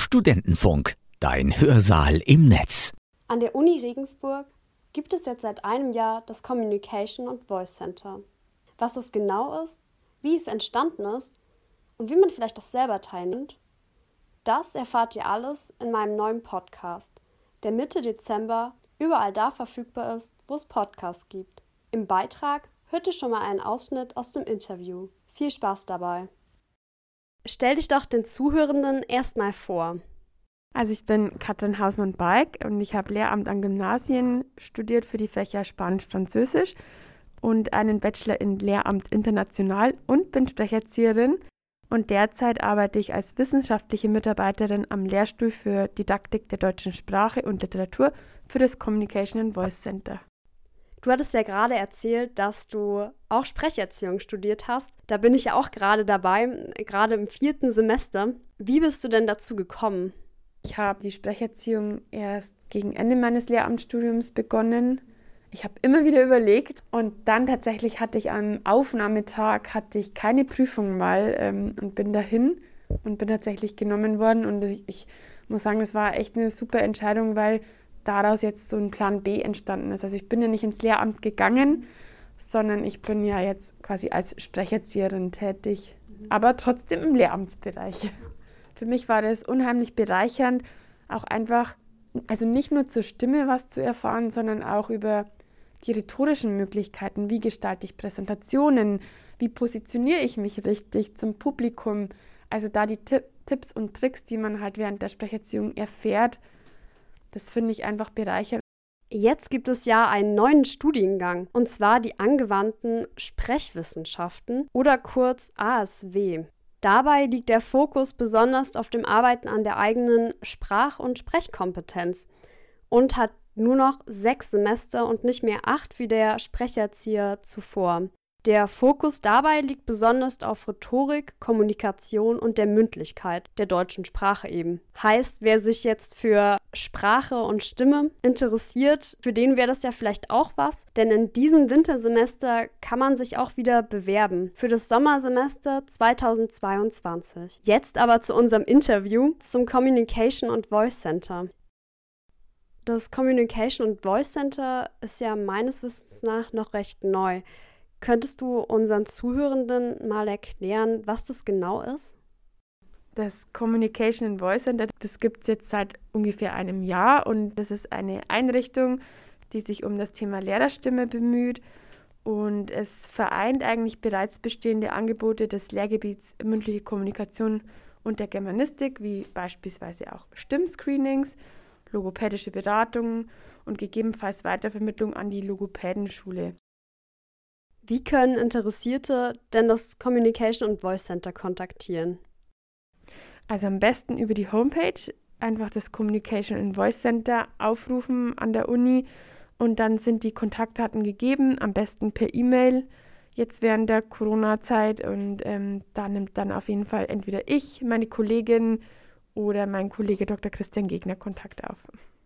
Studentenfunk, dein Hörsaal im Netz. An der Uni Regensburg gibt es jetzt seit einem Jahr das Communication und Voice Center. Was es genau ist, wie es entstanden ist und wie man vielleicht auch selber teilnimmt, das erfahrt ihr alles in meinem neuen Podcast, der Mitte Dezember überall da verfügbar ist, wo es Podcasts gibt. Im Beitrag hört ihr schon mal einen Ausschnitt aus dem Interview. Viel Spaß dabei. Stell dich doch den Zuhörenden erstmal vor. Also ich bin Katrin Hausmann-Balk und ich habe Lehramt an Gymnasien studiert für die Fächer Spanisch-Französisch und einen Bachelor in Lehramt international und bin Sprecherzieherin. Und derzeit arbeite ich als wissenschaftliche Mitarbeiterin am Lehrstuhl für Didaktik der deutschen Sprache und Literatur für das Communication and Voice Center. Du hattest ja gerade erzählt, dass du auch Sprecherziehung studiert hast. Da bin ich ja auch gerade dabei, gerade im 4. Semester. Wie bist du denn dazu gekommen? Ich habe die Sprecherziehung erst gegen Ende meines Lehramtsstudiums begonnen. Ich habe immer wieder überlegt und dann tatsächlich hatte ich am Aufnahmetag keine Prüfung mal und bin dahin und bin tatsächlich genommen worden. Und ich muss sagen, das war echt eine super Entscheidung, weil daraus jetzt so ein Plan B entstanden ist. Also ich bin ja nicht ins Lehramt gegangen, sondern ich bin ja jetzt quasi als Sprecherzieherin tätig, aber trotzdem im Lehramtsbereich. Für mich war das unheimlich bereichernd, auch einfach, also nicht nur zur Stimme was zu erfahren, sondern auch über die rhetorischen Möglichkeiten. Wie gestalte ich Präsentationen? Wie positioniere ich mich richtig zum Publikum? Also da die Tipps und Tricks, die man halt während der Sprecherziehung erfährt, das finde ich einfach bereichernd. Jetzt gibt es ja einen neuen Studiengang, und zwar die angewandten Sprechwissenschaften oder kurz ASW. Dabei liegt der Fokus besonders auf dem Arbeiten an der eigenen Sprach- und Sprechkompetenz und hat nur noch 6 Semester und nicht mehr 8 wie der Sprecherzieher zuvor. Der Fokus dabei liegt besonders auf Rhetorik, Kommunikation und der Mündlichkeit der deutschen Sprache eben. Heißt, wer sich jetzt für Sprache und Stimme interessiert, für den wäre das ja vielleicht auch was, denn in diesem Wintersemester kann man sich auch wieder bewerben für das Sommersemester 2022. Jetzt aber zu unserem Interview zum Communication und Voice Center. Das Communication und Voice Center ist ja meines Wissens nach noch recht neu. Könntest du unseren Zuhörenden mal erklären, was das genau ist? Das Communication and Voice Center, das gibt es jetzt seit ungefähr einem Jahr und das ist eine Einrichtung, die sich um das Thema Lehrerstimme bemüht und es vereint eigentlich bereits bestehende Angebote des Lehrgebiets mündliche Kommunikation und der Germanistik, wie beispielsweise auch Stimmscreenings, logopädische Beratungen und gegebenenfalls Weitervermittlung an die Logopädenschule. Wie können Interessierte denn das Communication und Voice Center kontaktieren? Also am besten über die Homepage, einfach das Communication and Voice Center aufrufen an der Uni und dann sind die Kontaktdaten gegeben, am besten per E-Mail, jetzt während der Corona-Zeit und da nimmt dann auf jeden Fall entweder ich, meine Kollegin oder mein Kollege Dr. Christian Gegner Kontakt auf.